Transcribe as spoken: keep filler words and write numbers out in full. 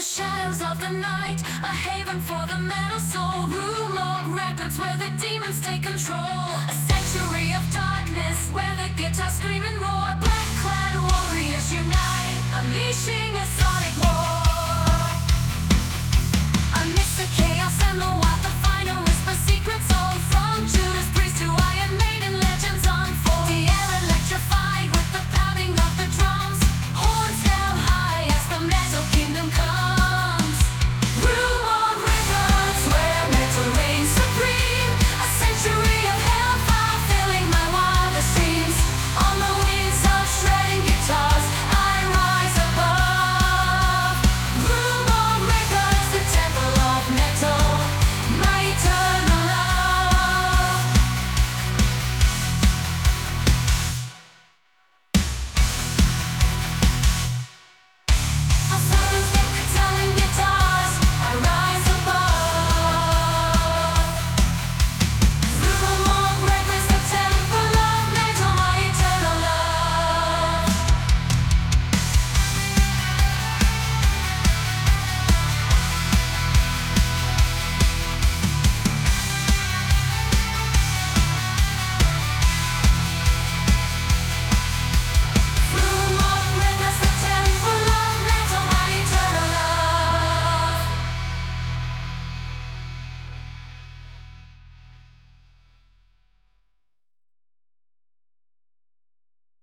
shadows of the night, a haven for the metal soul. Room of records where the demons take control. A sanctuary of darkness where the guitars scream and roar. Black-clad warriors unite, unleashing a sonic war.